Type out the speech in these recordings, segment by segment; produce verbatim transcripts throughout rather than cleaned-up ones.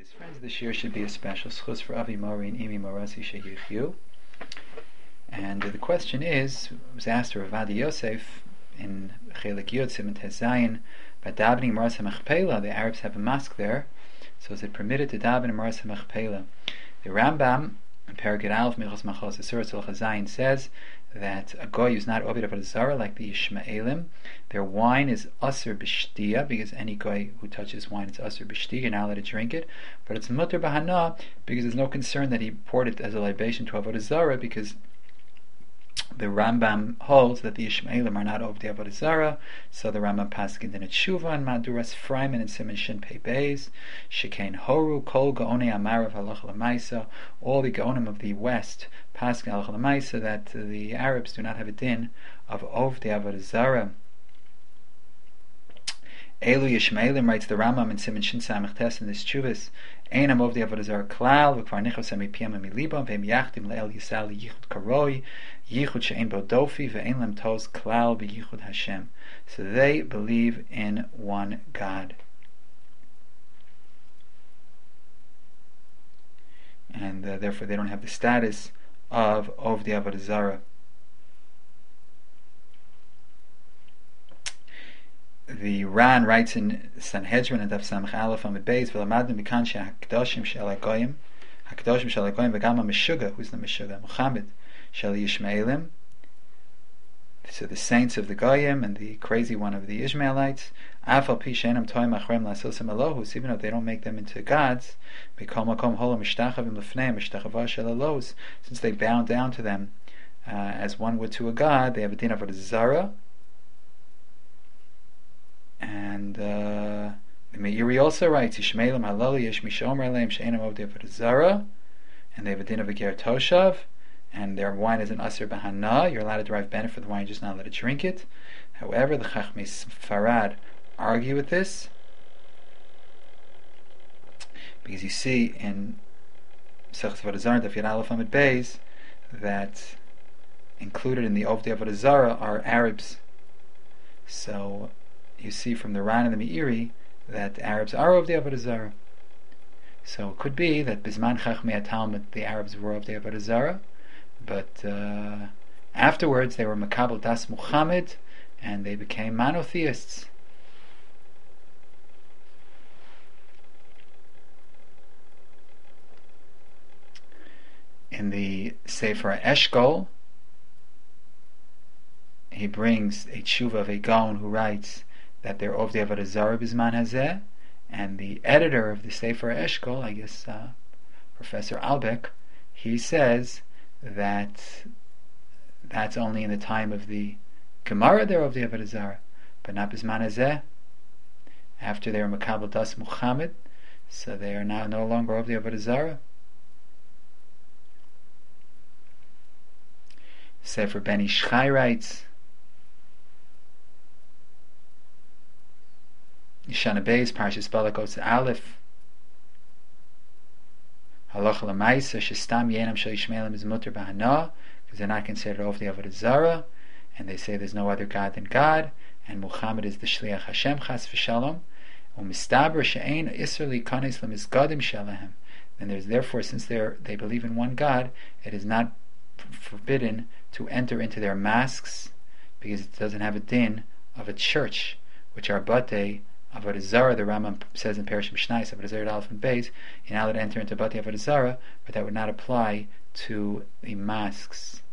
His friends this year should be a special schus for Avi Mori and Imi Morasi Sheyichyu. And uh, the question is, was asked to Ravadi Yosef in Chelik Yud Siman Tezayin by davening Marasa Machpelah. The Arabs have a mosque there, so is it permitted to daven in Marasa Machpelah? The Rambam in Perek Aleph Michos Machos Asur Tzol Chazayin says that a goy who's not Ovid Avodah Zarah, like the Yishmaelim, their wine is Asur B'Shtiya, because any goy who touches wine is Asur B'Shtiya, you're not allowed to drink it, but it's Mutter B'Hana, because there's no concern that he poured it as a libation to Avodah Zarah, because the Rambam holds that the Yishmaelim are not of the Avodah Zarah, so the Rambam paskin in Tshuva and Maduras Freiman and Siman Shin Pei Beis, Shekain Horu, Kol Gaonei Amarav Halach L'Maisa, all the Gaonim of the West paskin Halach L'Maisa, that the Arabs do not have a din of of the Avodah Zarah. Elu Yishmaelim, writes the Rambam in Siman Shin Samech Tes in this Tshuvas, Einam of the Avodah Zarah Klal, V'kvar Nichos Amipiyam Amilibam, V'em Yachtim Le'el Yisal Yichud Karoi, Yichud She'en Bo Dofi, V'ein Lem Toz Klal B'Yichud Hashem. So they believe in one God. And uh, therefore they don't have the status of of the Avodah Zarah. The Ran writes in Sanhedrin and Daf Samach Aleph Amid Beis, V'lamadnim B'kan she'hakdoshim she'al hagoyim, hakdoshim she'al hagoyim, v'gam ha-meshuga, who's the meshuga? Muhammad she'al Yishmaelim. So the saints of the Goyim and the crazy one of the Ishmaelites, Afal pi she'enam toim achrem la'asilsim alohus, even though they don't make them into gods, b'kol makom holam mishtachavim l'fneim mishtachava shel alohus, since they bow down to them uh, as one would to a god, they have a din of Avodah Zarah. And uh, the Meiri also writes, Yishmaelim halali yesh mishomer aleim she'enam ovdei Avodah Zarah, and they have a din of a ger toshav, and their wine is an asur b'hana. You're allowed to derive benefit from the wine, you're just not allowed to drink it. However, the Chachmei Sfarad argue with this, because you see in Sechus Avodah Zarah, Daf Yud Aleph Amid Beis, that included in the ovdei Avodah Zarah are Arabs. So you see from the Ran and the Meiri that the Arabs are of the Avodah Zarah. So it could be that Bisman Chachmei HaTalmud, the Arabs were of the Avodah Zarah, but uh, afterwards they were Makabel Das Muhammad, and they became monotheists. In the Sefer Eshkol, he brings a tshuva of a Gaon who writes that they're of the Avodah Zarah Bizman Hazeh, and the editor of the Sefer Eshkol, I guess uh, Professor Albeck, he says that that's only in the time of the Gemara they're of the Avodah Zarah, but not Bizman Hazeh. After they were Makabel Das Muhammad, so they are now no longer of the Avodah Zarah. Sefer Ben Ishchai writes, Yishana Beis, Parshas Balakos Aleph, Halacha L'Maisa, Shestam Yenam Shel Yishmaelim is Mutter B'Hana, because they're not considered of the Avodah Zarah, and they say there's no other God than God, and Muhammad is the Shliach Hashem, Chas V'Shalom, U'Mistabra She'ein Isser L'Kanes L'Mizgadim Shelahem. And there's therefore, since they they believe in one God, it is not forbidden to enter into their mosques, because it doesn't have a din of a church, which are Batei Avodah Zarah. The Rambam says in Perishim Shnais, Avodah Zarah Aleph and Beis, you're not allowed to enter into Batei Avodah Zarah, but that would not apply to the mosques.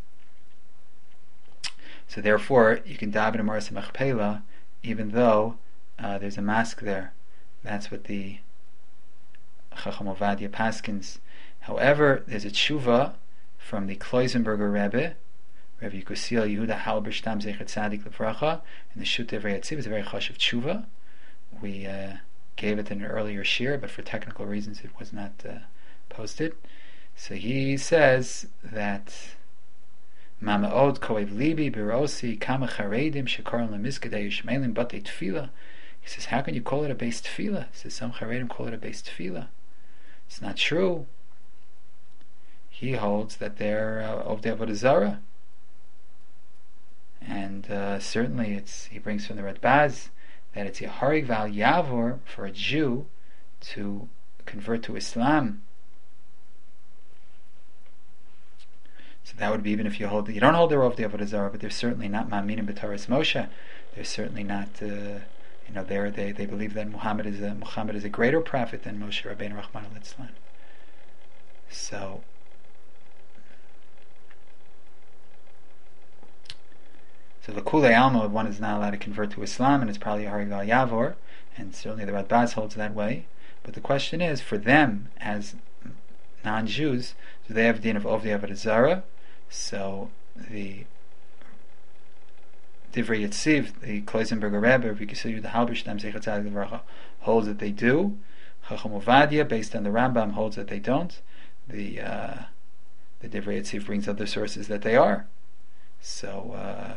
So therefore, you can daven in Marasa Machpelah, even though uh, there's a mosque there. That's what the Chacham Ovadia paskins. However, there's a tshuva from the Kloisenberger Rebbe, Rebbe Yekusiel Yehuda Halberstam Zechat Tzadik Levracha, and the Shut Devrei Yatziv is a very chashuv tshuva. We uh, gave it in an earlier shir, but for technical reasons it was not uh, posted. So he says that Mama Od Koev Libi Birosi Kama Charedim Shekarim Lemiskadei Yishmaelim Batei Tefillah. He says, how can you call it a base tefillah? He says, some Charedim call it a base tefillah. It's not true. He holds that they're uh, of the Avodah Zarah. And uh, certainly it's, he brings from the Red Baz that it's a harig val yavor for a Jew to convert to Islam. So that would be even if you hold, you don't hold the Rov the Avodah Zarah, but they're certainly not Ma'aminim B'Taras Moshe. They're certainly not, uh, you know, they they they believe that Muhammad is a Muhammad is a greater prophet than Moshe Rabbeinu Rachmana Litzlan. So, so the Kulei Alma, one is not allowed to convert to Islam, and it's probably a Harigal Yavor, and certainly the Radbaz holds that way. But the question is, for them as non-Jews, do they have din of Ovdei Avodah Zarah? So the Divrei Yitziv, the Kloisenberger Rebbe, Rabbi Yisrael the Halberstam Zeichat Tzadik Levracha, holds that they do. Chacham Ovadia, based on the Rambam, holds that they don't. The uh, the Divrei Yitziv brings other sources that they are. So uh,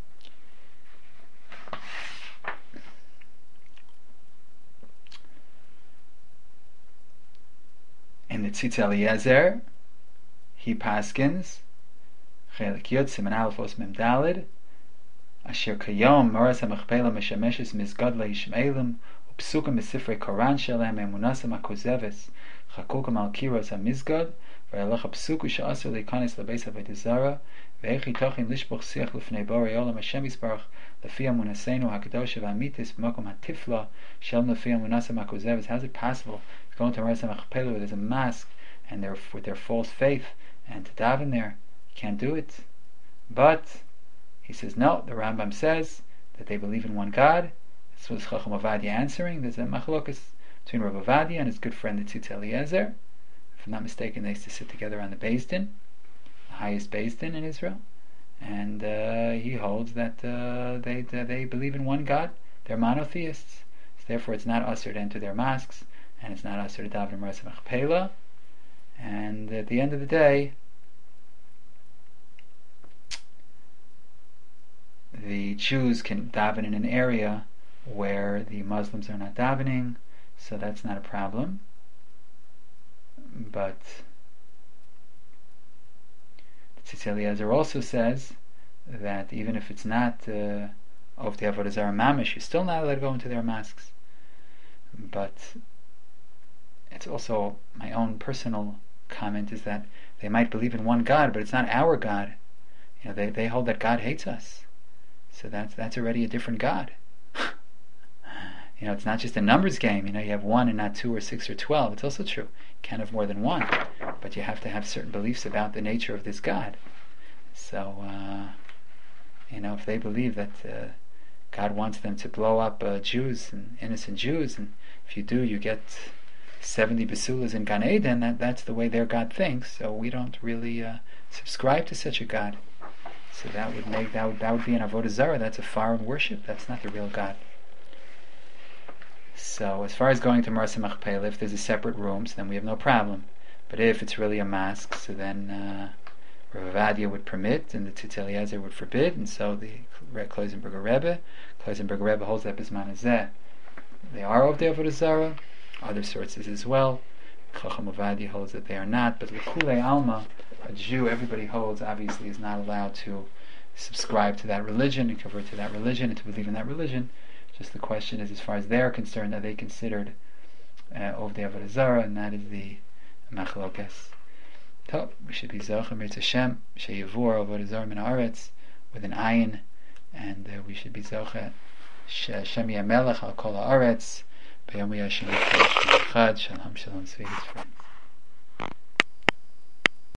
in the Tzitz Eliezer, he paskins Chelik Yud Siman Aleph Os Mem Dalid Asher Kayom Moras HaMachpelah Meshameshes Mizgad LaYishmaelim Upsukim Besifrei Koran Shelem Emunasam HaKozeves Chakulkim Al Kiros HaMizgad V'Yalech HaPsuku She'asur Leikanis LaBeis HaVeidah Zara Ve'echi Tochin Lishboch Siach L'fnei Borei Olam Hashem Yisbarach Lefi Amunasenu HaKadosh V'Amitis B'Makom HaTifla Shelem Lefi Amunasam HaKozeves. How is it possible to go into Moras HaMachpelah where there's a mask and they're with their false faith and to daven there? You can't do it. But he says no, the Rambam says that they believe in one God. This was Chacham Ovadia answering. There's a machlokas between Rav Ovadia and his good friend the Tzitz Eliezer. If I'm not mistaken, they used to sit together on the Beis Din, the highest Beis Din in Israel, and uh, he holds that uh, they uh, they believe in one God. They're monotheists. So therefore it's not usher to enter their mosques, and it's not usher to daven in Moras HaMachpelah. And at the end of the day, the Jews can daven in an area where the Muslims are not davening, so that's not a problem. But Tzitz Eliezer also says that even if it's not uh, of the Avodah Zarah Mamish, you're still not allowed to go into their mosques. But it's also my own personal comment is that they might believe in one God, but it's not our God. You know, they, they hold that God hates us. So that's that's already a different God. You know, it's not just a numbers game. You know, you have one and not two or six or twelve. It's also true. You can't have more than one. But you have to have certain beliefs about the nature of this God. So, uh, you know, if they believe that uh, God wants them to blow up uh, Jews and innocent Jews, and if you do, you get seventy basulas in Gan Eden, that, that's the way their God thinks. So we don't really uh, subscribe to such a God. So that would make that would, that would be an Avodah Zarah. That's a foreign worship. That's not the real God. So as far as going to Moras HaMachpelah, if there's a separate room, so then we have no problem. But if it's really a mosque, so then uh, Rav Ovadia would permit, and the Tzitz Eliezer would forbid, and so the Kloisenberger Rebbe, Kloisenberger Rebbe holds that Bisman Hazeh. They are of the Avodah Zarah. Other sources as well. Chacham Ovadia holds that they are not, but L'kulei Alma, a Jew, everybody holds, obviously is not allowed to subscribe to that religion and convert to that religion and to believe in that religion. Just the question is, as far as they're concerned, are they considered uh, of the Avodah Zarah, and that is the machlokas. So we should be Zocher Mirz Hashem Sheyavur Avodah Zarah Min Haaretz with an ayin, and uh, we should be Zocher Shem Yamelech Al Kol Haaretz. B'yom Yashim Chad Shalom Shalom Tzvi, his friends.